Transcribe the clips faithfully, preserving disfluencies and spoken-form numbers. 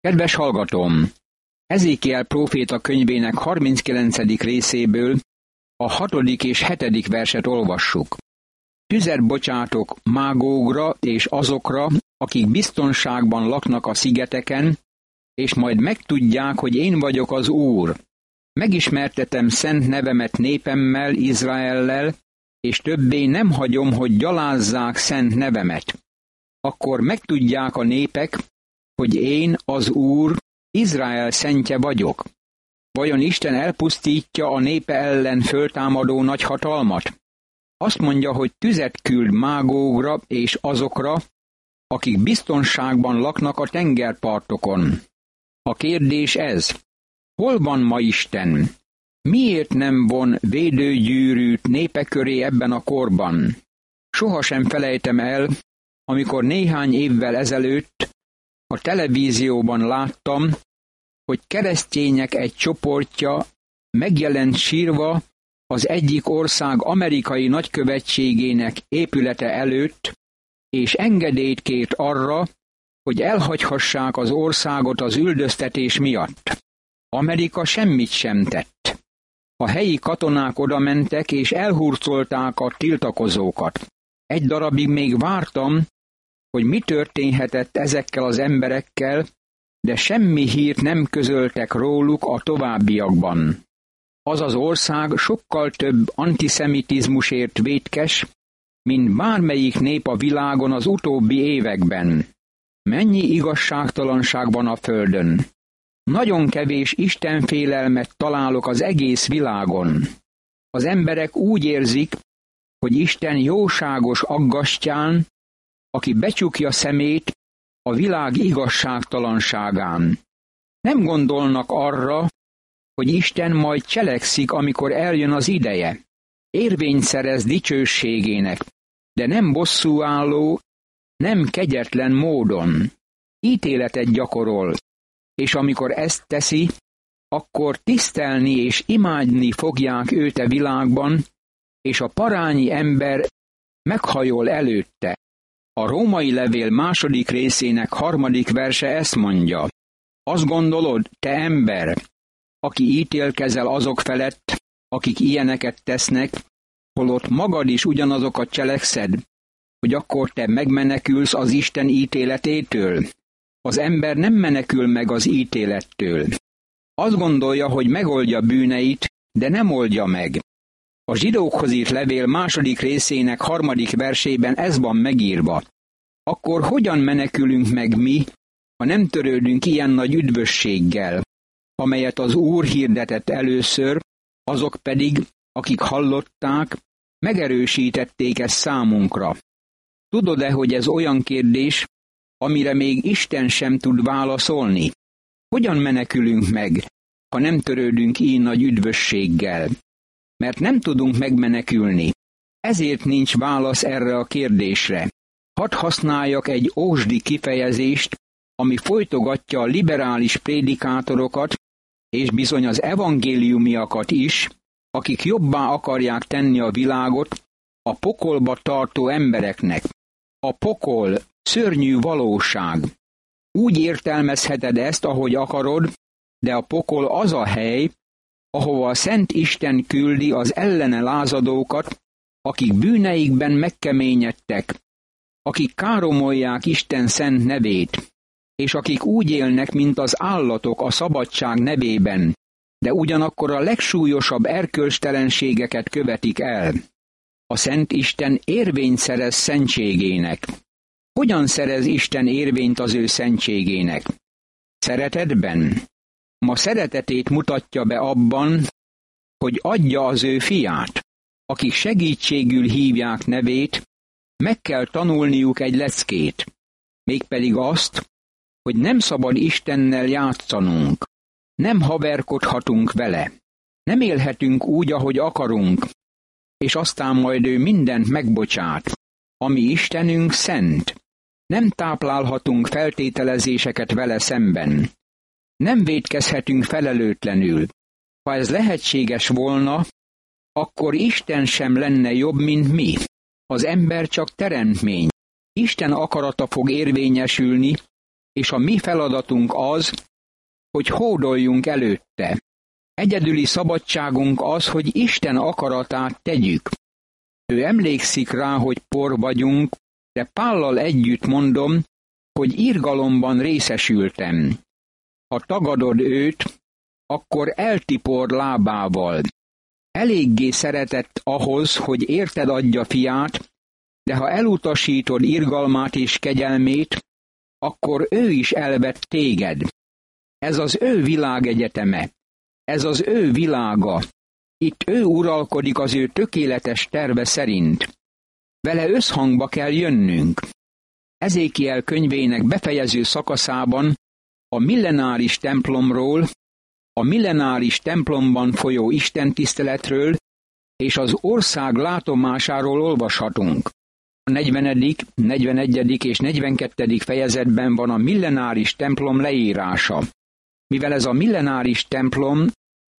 Kedves hallgatóm! Ezékiel próféta könyvének harminckilencedik részéből a hatodik és hetedik verset olvassuk. Tüzet bocsátok Mágógra és azokra, akik biztonságban laknak a szigeteken, és majd megtudják, hogy én vagyok az Úr. Megismertetem szent nevemet népemmel, Izraellel, és többé nem hagyom, hogy gyalázzák szent nevemet. Akkor megtudják a népek, hogy én, az Úr, Izrael szentje vagyok. Vajon Isten elpusztítja a népe ellen föltámadó nagy hatalmat? Azt mondja, hogy tüzet küld Mágógra és azokra, akik biztonságban laknak a tengerpartokon. A kérdés ez: hol van ma Isten? Miért nem von védőgyűrűt népe köré ebben a korban? Sohasem felejtem el, amikor néhány évvel ezelőtt a televízióban láttam, hogy keresztények egy csoportja megjelent sírva az egyik ország amerikai nagykövetségének épülete előtt, és engedélyt kért arra, hogy elhagyhassák az országot az üldöztetés miatt. Amerika semmit sem tett. A helyi katonák odamentek és elhurcolták a tiltakozókat. Egy darabig még vártam, hogy mi történhetett ezekkel az emberekkel, de semmi hírt nem közöltek róluk a továbbiakban. Az az ország sokkal több antiszemitizmusért vétkes, mint bármelyik nép a világon az utóbbi években. Mennyi igazságtalanság van a földön! Nagyon kevés istenfélelmet találok az egész világon. Az emberek úgy érzik, hogy Isten jóságos aggastyán, aki becsukja szemét a világ igazságtalanságán. Nem gondolnak arra, hogy Isten majd cselekszik, amikor eljön az ideje. Érvényt szerez dicsőségének, de nem bosszúálló, nem kegyetlen módon. Ítéletet gyakorol, és amikor ezt teszi, akkor tisztelni és imádni fogják őt a világban, és a parányi ember meghajol előtte. A római levél második részének harmadik verse ezt mondja: azt gondolod, te ember, aki ítélkezel azok felett, akik ilyeneket tesznek, holott magad is ugyanazokat cselekszed, hogy akkor te megmenekülsz az Isten ítéletétől? Az ember nem menekül meg az ítélettől. Azt gondolja, hogy megoldja bűneit, de nem oldja meg. A zsidókhoz írt levél második részének harmadik versében ez van megírva: akkor hogyan menekülünk meg mi, ha nem törődünk ilyen nagy üdvösséggel, amelyet az Úr hirdetett először, azok pedig, akik hallották, megerősítették ezt számunkra. Tudod-e, hogy ez olyan kérdés, amire még Isten sem tud válaszolni? Hogyan menekülünk meg, ha nem törődünk így nagy üdvösséggel? Mert nem tudunk megmenekülni. Ezért nincs válasz erre a kérdésre. Hadd használjak egy ósdi kifejezést, ami folytogatja a liberális prédikátorokat, és bizony az evangéliumiakat is, akik jobbá akarják tenni a világot a pokolba tartó embereknek. A pokol szörnyű valóság. Úgy értelmezheted ezt, ahogy akarod, de a pokol az a hely, ahova a Szent Isten küldi az ellene lázadókat, akik bűneikben megkeményedtek, akik káromolják Isten szent nevét, és akik úgy élnek, mint az állatok a szabadság nevében, de ugyanakkor a legsúlyosabb erkölcstelenségeket követik el. A Szent Isten érvényt szerez szentségének. Hogyan szerez Isten érvényt az ő szentségének? Szeretetben? Ma szeretetét mutatja be abban, hogy adja az ő fiát, akik segítségül hívják nevét, meg kell tanulniuk egy leckét, mégpedig azt, hogy nem szabad Istennel játszanunk, nem haverkodhatunk vele, nem élhetünk úgy, ahogy akarunk, és aztán majd ő mindent megbocsát. Ami Istenünk szent, nem táplálhatunk feltételezéseket vele szemben. Nem vétkezhetünk felelőtlenül. Ha ez lehetséges volna, akkor Isten sem lenne jobb, mint mi. Az ember csak teremtmény. Isten akarata fog érvényesülni, és a mi feladatunk az, hogy hódoljunk előtte. Egyedüli szabadságunk az, hogy Isten akaratát tegyük. Ő emlékszik rá, hogy por vagyunk, de Pállal együtt mondom, hogy irgalomban részesültem. Ha tagadod őt, akkor eltipor lábával. Eléggé szeretett ahhoz, hogy érted adja fiát, de ha elutasítod irgalmát és kegyelmét, akkor ő is elvet téged. Ez az ő világegyeteme, ez az ő világa. Itt ő uralkodik az ő tökéletes terve szerint. Vele összhangba kell jönnünk. Ezékiel könyvének befejező szakaszában a millenáris templomról, a millenáris templomban folyó istentiszteletről és az ország látomásáról olvashatunk. A negyvenedik, negyvenegyedik és negyvenkettedik fejezetben van a millenáris templom leírása. Mivel ez a millenáris templom,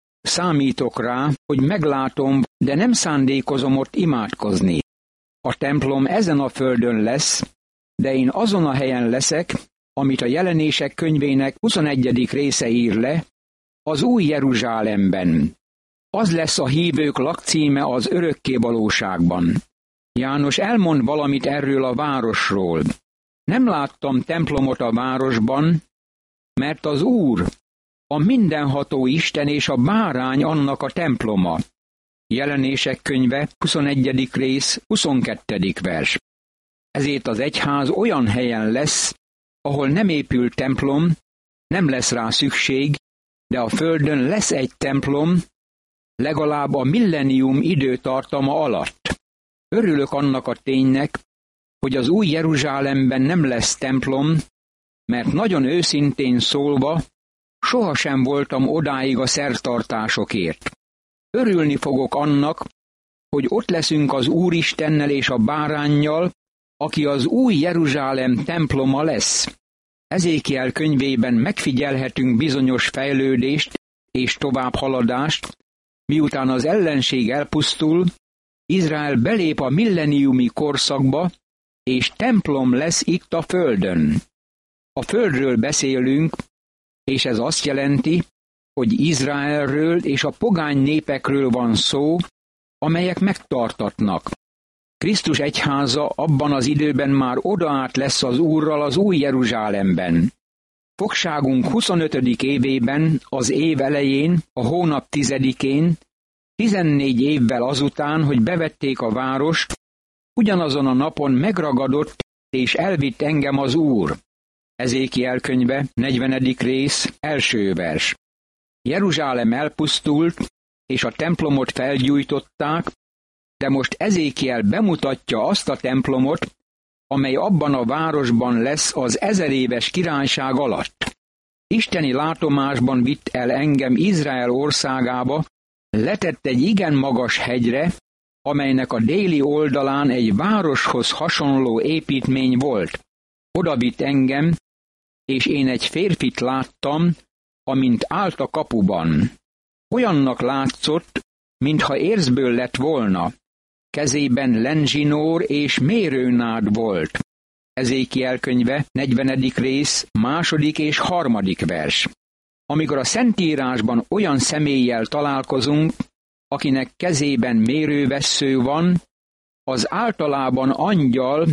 számítok rá, hogy meglátom, de nem szándékozom ott imádkozni. A templom ezen a földön lesz, de én azon a helyen leszek, amit a Jelenések könyvének huszonegyedik része ír le, az új Jeruzsálemben. Az lesz a hívők lakcíme az örökké valóságban. János elmond valamit erről a városról. Nem láttam templomot a városban, mert az Úr, a mindenható Isten és a bárány annak a temploma. Jelenések könyve, huszonegyedik rész, huszonkettedik vers. Ezért az egyház olyan helyen lesz, ahol nem épül templom, nem lesz rá szükség, de a földön lesz egy templom, legalább a millennium időtartama alatt. Örülök annak a ténynek, hogy az új Jeruzsálemben nem lesz templom, mert nagyon őszintén szólva, sohasem voltam odáig a szertartásokért. Örülni fogok annak, hogy ott leszünk az Úristennel és a báránnyal, aki az új Jeruzsálem temploma lesz. Ezékiel könyvében megfigyelhetünk bizonyos fejlődést és továbbhaladást, miután az ellenség elpusztul, Izrael belép a milleniumi korszakba, és templom lesz itt a földön. A földről beszélünk, és ez azt jelenti, hogy Izraelről és a pogány népekről van szó, amelyek megtartatnak. Krisztus egyháza abban az időben már odaállt lesz az Úrral az új Jeruzsálemben. Fogságunk huszonötödik évében, az év elején, a hónap tizedikén, tizennégy évvel azután, hogy bevették a várost, ugyanazon a napon megragadott és elvitt engem az Úr. Ezékiel könyve, negyvenedik rész, első vers. Jeruzsálem elpusztult, és a templomot felgyújtották, de most Ezékiel bemutatja azt a templomot, amely abban a városban lesz az ezeréves királyság alatt. Isteni látomásban vitt el engem Izrael országába, letett egy igen magas hegyre, amelynek a déli oldalán egy városhoz hasonló építmény volt. Oda vitt engem, és én egy férfit láttam, amint állt a kapuban. Olyannak látszott, mintha érzből lett volna. Kezében lenzsinór és mérőnád volt. Ezékiel könyve, negyvenedik rész, második és harmadik vers. Amikor a Szentírásban olyan személlyel találkozunk, akinek kezében mérővessző van, az általában angyal,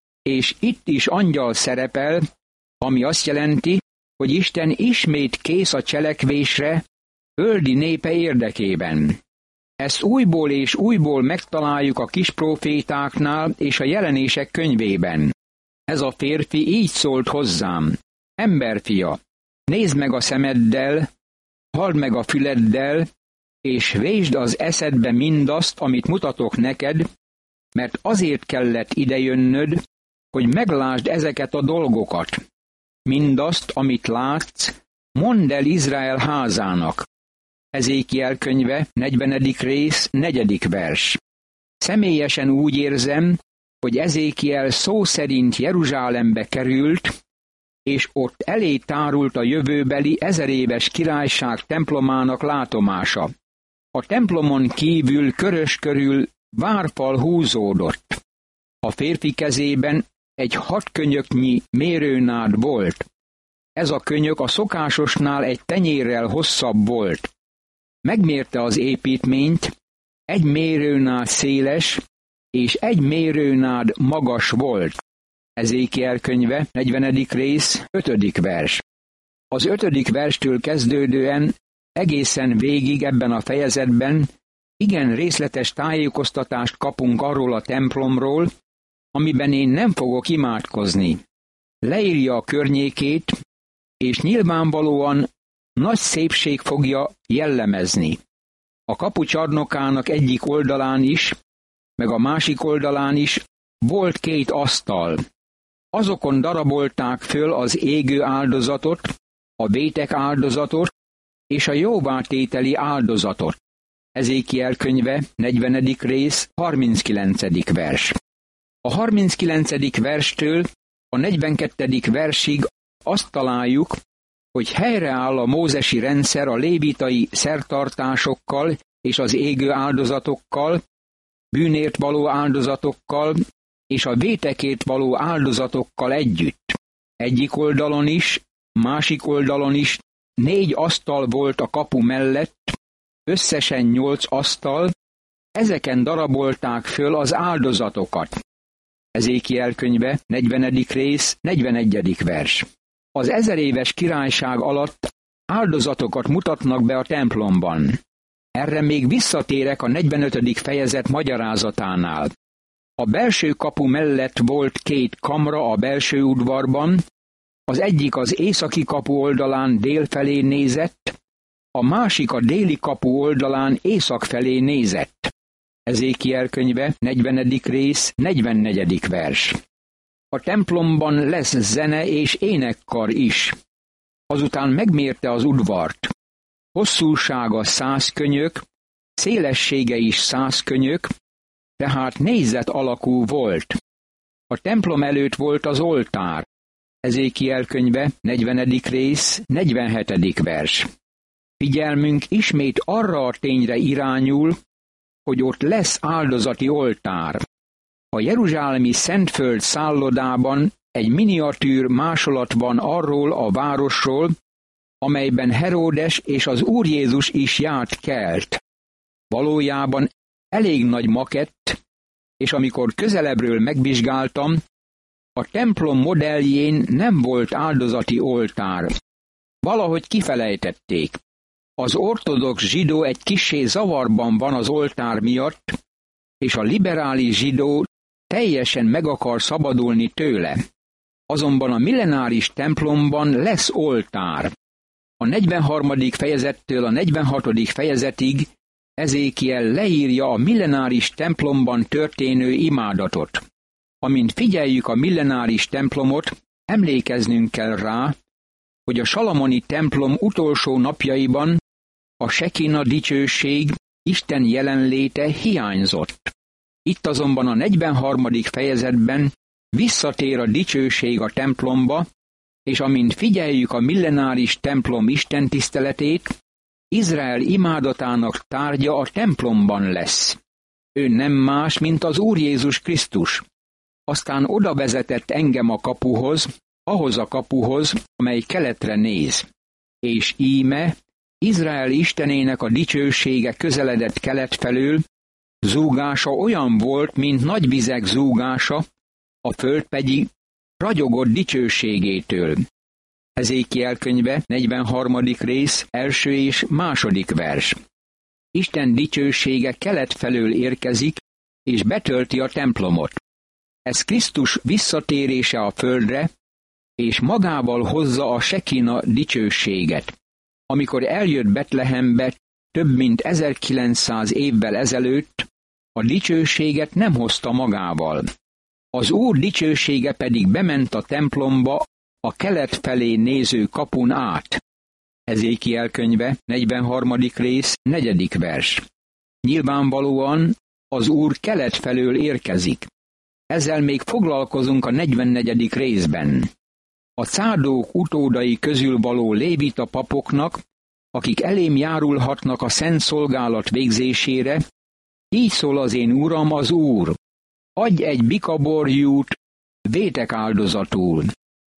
és itt is angyal szerepel, ami azt jelenti, hogy Isten ismét kész a cselekvésre, földi népe érdekében. Ezt újból és újból megtaláljuk a kisprófétáknál és a Jelenések könyvében. Ez a férfi így szólt hozzám: emberfia, nézd meg a szemeddel, halld meg a füleddel, és vésd az eszedbe mindazt, amit mutatok neked, mert azért kellett idejönnöd, hogy meglásd ezeket a dolgokat. Mindazt, amit látsz, mondd el Izrael házának. Ezékiel könyve, negyvenedik rész, negyedik vers. Személyesen úgy érzem, hogy Ezékiel szó szerint Jeruzsálembe került, és ott elé tárult a jövőbeli ezeréves királyság templomának látomása. A templomon kívül körös körül várfal húzódott. A férfi kezében egy hat könyöknyi mérőnád volt. Ez a könyök a szokásosnál egy tenyérrel hosszabb volt. Megmérte az építményt, egy mérőnád széles, és egy mérőnád magas volt. Ezékiel könyve, negyvenedik rész, ötödik vers. Az ötödik verstől kezdődően egészen végig ebben a fejezetben igen részletes tájékoztatást kapunk arról a templomról, amiben én nem fogok imádkozni. Leírja a környékét, és nyilvánvalóan nagy szépség fogja jellemezni. A kapu csarnokának egyik oldalán is, meg a másik oldalán is volt két asztal. Azokon darabolták föl az égő áldozatot, a vétek áldozatot és a jóvátételi áldozatot. Ezékiel könyve, negyvenedik rész, harminckilencedik vers. A harminckilencedik verstől a negyvenkettedik versig azt találjuk, hogy helyreáll a mózesi rendszer a lévitai szertartásokkal és az égő áldozatokkal, bűnért való áldozatokkal és a vétekért való áldozatokkal együtt. Egyik oldalon is, másik oldalon is négy asztal volt a kapu mellett, összesen nyolc asztal, ezeken darabolták föl az áldozatokat. Ezékiel könyve, negyvenedik rész, negyvenegyedik vers. Az ezeréves királyság alatt áldozatokat mutatnak be a templomban. Erre még visszatérek a negyvenötödik fejezet magyarázatánál. A belső kapu mellett volt két kamra a belső udvarban, az egyik az északi kapu oldalán dél felé nézett, a másik a déli kapu oldalán észak felé nézett. Ezékiel könyve, negyvenedik rész, negyvennegyedik vers. A templomban lesz zene és énekkar is. Azután megmérte az udvart. Hosszúsága száz könyök, szélessége is száz könyök, tehát négyzet alakú volt. A templom előtt volt az oltár. Ezékiel könyve, negyvenedik rész, negyvenhetedik vers. Figyelmünk ismét arra a tényre irányul, hogy ott lesz áldozati oltár. A jeruzsálemi Szentföld szállodában egy miniatűr másolat van arról a városról, amelyben Heródes és az Úr Jézus is járt kelt. Valójában elég nagy makett, és amikor közelebbről megvizsgáltam, a templom modelljén nem volt áldozati oltár. Valahogy kifelejtették. Az ortodox zsidó egy kissé zavarban van az oltár miatt, és a liberális zsidó teljesen meg akar szabadulni tőle. Azonban a millenáris templomban lesz oltár. A negyvenharmadik fejezettől a negyvenhatodik fejezetig Ezékiel leírja a millenáris templomban történő imádatot. Amint figyeljük a millenáris templomot, emlékeznünk kell rá, hogy a salamoni templom utolsó napjaiban a sekina dicsőség, Isten jelenléte hiányzott. Itt azonban a negyvenharmadik fejezetben visszatér a dicsőség a templomba, és amint figyeljük a millenáris templom istentiszteletét, Izrael imádatának tárgya a templomban lesz. Ő nem más, mint az Úr Jézus Krisztus. Aztán oda vezetett engem a kapuhoz, ahhoz a kapuhoz, amely keletre néz. És íme, Izrael Istenének a dicsősége közeledett kelet felől, zúgása olyan volt, mint nagy vizek zúgása, a föld pedig ragyogott dicsőségétől. Ezékiel könyve, negyvenharmadik rész, első és második vers. Isten dicsősége kelet felől érkezik, és betölti a templomot. Ez Krisztus visszatérése a földre, és magával hozza a sekina dicsőséget. Amikor eljött Betlehembe több mint ezerkilencszáz évvel ezelőtt, a dicsőséget nem hozta magával. Az Úr dicsősége pedig bement a templomba a kelet felé néző kapun át. Ezékiel könyve, negyvenharmadik rész, negyedik vers. Nyilvánvalóan az Úr kelet felől érkezik. Ezzel még foglalkozunk a negyvennegyedik részben. A cádók utódai közül való lévita papoknak, akik elém járulhatnak a szent szolgálat végzésére, így szól az én Uram, az Úr, adj egy bikaborjút vétek áldozatul.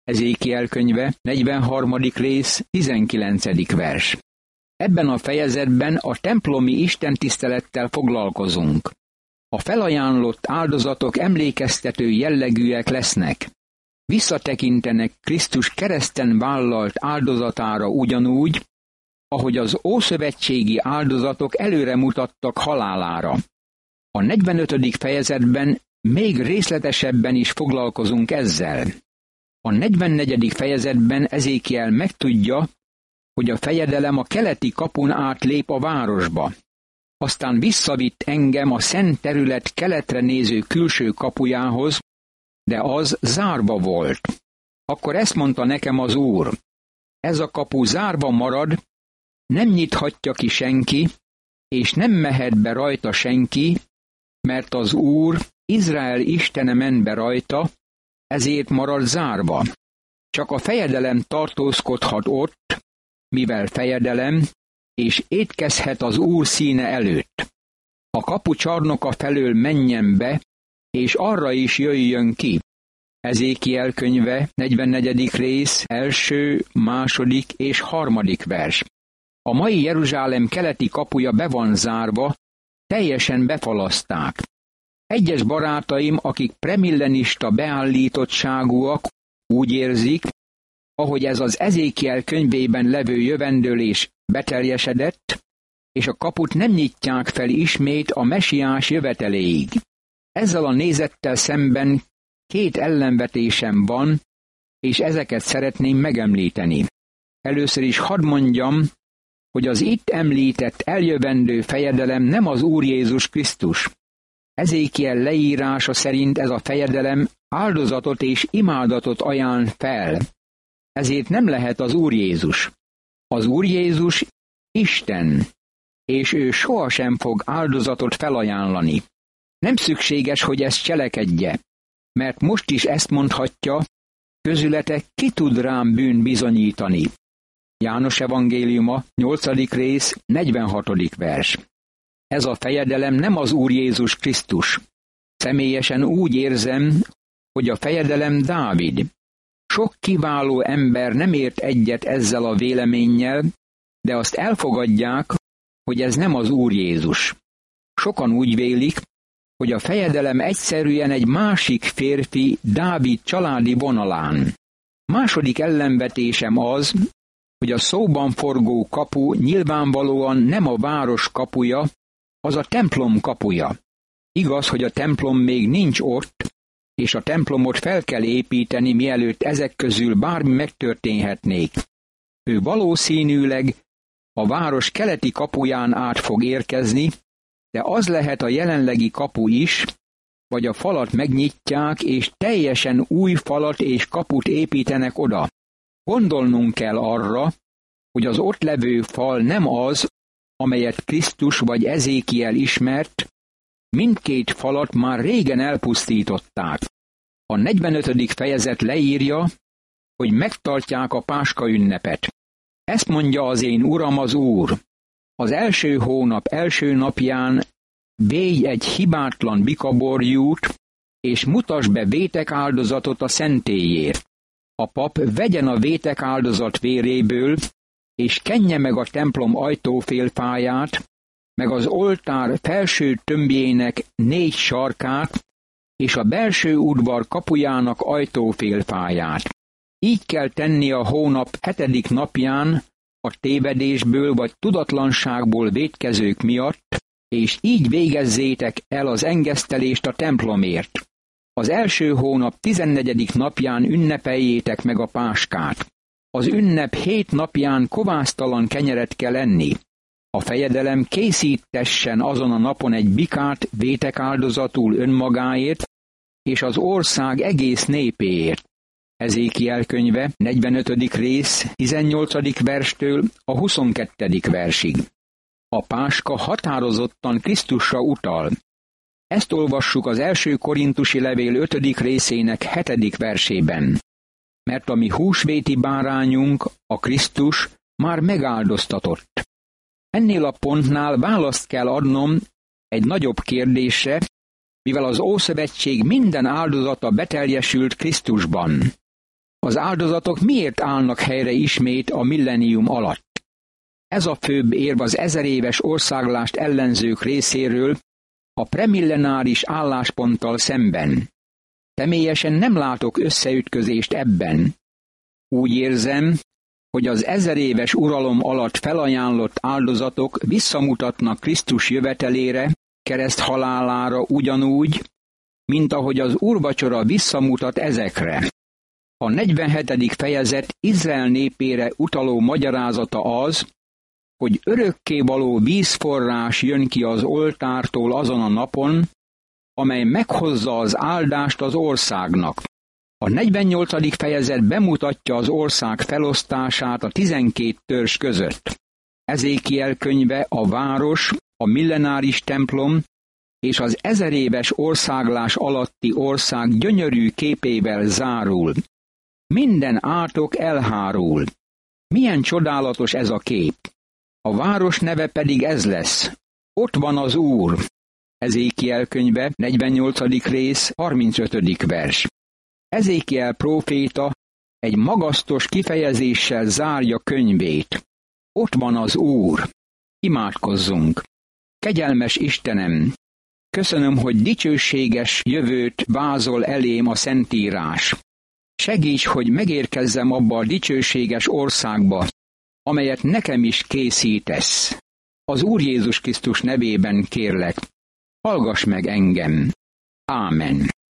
Ezékiel könyve, negyvenharmadik rész, tizenkilencedik vers. Ebben a fejezetben a templomi istentisztelettel foglalkozunk. A felajánlott áldozatok emlékeztető jellegűek lesznek. Visszatekintenek Krisztus kereszten vállalt áldozatára ugyanúgy, ahogy az ószövetségi áldozatok előre mutattak halálára. A negyvenötödik fejezetben még részletesebben is foglalkozunk ezzel. A negyvennegyedik fejezetben Ezékiel megtudja, hogy a fejedelem a keleti kapun át lép a városba. Aztán visszavitt engem a szent terület keletre néző külső kapujához, de az zárva volt. Akkor ezt mondta nekem az Úr: ez a kapu zárva marad, nem nyithatja ki senki, és nem mehet be rajta senki, mert az Úr, Izrael Istene ment be rajta, ezért marad zárva. Csak a fejedelem tartózkodhat ott, mivel fejedelem, és étkezhet az Úr színe előtt. A kapu csarnoka felől menjen be, és arra is jöjjön ki. Ezékiel könyve, negyvennegyedik rész, első, második és harmadik vers. A mai Jeruzsálem keleti kapuja be van zárva, teljesen befalaszták. Egyes barátaim, akik premillenista beállítottságúak, úgy érzik, ahogy ez az Ezékiel könyvében levő jövendőlés beteljesedett, és a kaput nem nyitják fel ismét a mesiás jöveteléig. Ezzel a nézettel szemben két ellenvetésem van, és ezeket szeretném megemlíteni. Először is hadd mondjam, hogy az itt említett eljövendő fejedelem nem az Úr Jézus Krisztus. Ezékiel leírása szerint ez a fejedelem áldozatot és imádatot ajánl fel. Ezért nem lehet az Úr Jézus. Az Úr Jézus Isten, és ő sohasem fog áldozatot felajánlani. Nem szükséges, hogy ezt cselekedje, mert most is ezt mondhatja, közületek ki tud rám bűn bizonyítani. János evangéliuma, nyolcadik rész, negyvenhatodik vers. Ez a fejedelem nem az Úr Jézus Krisztus. Személyesen úgy érzem, hogy a fejedelem Dávid. Sok kiváló ember nem ért egyet ezzel a véleménnyel, de azt elfogadják, hogy ez nem az Úr Jézus. Sokan úgy vélik, hogy a fejedelem egyszerűen egy másik férfi Dávid családi vonalán. Második ellenvetésem az, hogy a szóban forgó kapu nyilvánvalóan nem a város kapuja, az a templom kapuja. Igaz, hogy a templom még nincs ott, és a templomot fel kell építeni, mielőtt ezek közül bármi megtörténhetnék. Ő valószínűleg a város keleti kapuján át fog érkezni, de az lehet a jelenlegi kapu is, vagy a falat megnyitják, és teljesen új falat és kaput építenek oda. Gondolnunk kell arra, hogy az ott levő fal nem az, amelyet Krisztus vagy Ezékiel ismert, mindkét falat már régen elpusztították. A negyvenötödik fejezet leírja, hogy megtartják a Páska ünnepet. Ezt mondja az én Uram az Úr: az első hónap első napján védj egy hibátlan bikaborjút, és mutasd be vétek áldozatot a szentélyért. A pap vegyen a vétek áldozat véréből, és kenje meg a templom ajtófélfáját, meg az oltár felső tömbjének négy sarkát, és a belső udvar kapujának ajtófélfáját. Így kell tenni a hónap hetedik napján a tévedésből vagy tudatlanságból vétkezők miatt, és így végezzétek el az engesztelést a templomért. Az első hónap tizennegyedik napján ünnepeljétek meg a páskát. Az ünnep hét napján kovásztalan kenyeret kell enni. A fejedelem készítessen azon a napon egy bikát vétek áldozatul önmagáért, és az ország egész népéért. Ezékiel könyve, negyvenötödik rész, tizennyolcadik verstől a huszonkettedik versig. A páska határozottan Krisztusra utal. Ezt olvassuk az első korintusi levél ötödik részének hetedik versében. Mert a mi húsvéti bárányunk, a Krisztus, már megáldoztatott. Ennél a pontnál választ kell adnom egy nagyobb kérdésre, mivel az Ószövetség minden áldozata beteljesült Krisztusban. Az áldozatok miért állnak helyre ismét a millennium alatt? Ez a főbb érv az ezeréves országlást ellenzők részéről a premillenáris állásponttal szemben. Személyesen nem látok összeütközést ebben. Úgy érzem, hogy az ezeréves uralom alatt felajánlott áldozatok visszamutatnak Krisztus jövetelére, kereszt halálára ugyanúgy, mint ahogy az úrvacsora visszamutat ezekre. A negyvenhetedik fejezet Izrael népére utaló magyarázata az, hogy örökkévaló vízforrás jön ki az oltártól azon a napon, amely meghozza az áldást az országnak. A negyvennyolcadik fejezet bemutatja az ország felosztását a tizenkét törzs között. Ezékiel könyve a város, a millenáris templom és az ezeréves országlás alatti ország gyönyörű képével zárul. Minden átok elhárul. Milyen csodálatos ez a kép! A város neve pedig ez lesz. Ott van az Úr. Ezékiel könyve, negyvennyolcadik rész, harmincötödik vers. Ezékiel próféta egy magasztos kifejezéssel zárja könyvét. Ott van az Úr. Imádkozzunk. Kegyelmes Istenem, köszönöm, hogy dicsőséges jövőt vázol elém a Szentírás. Segíts, hogy megérkezzem abba a dicsőséges országba, amelyet nekem is készítesz. Az Úr Jézus Krisztus nevében kérlek, hallgass meg engem. Ámen.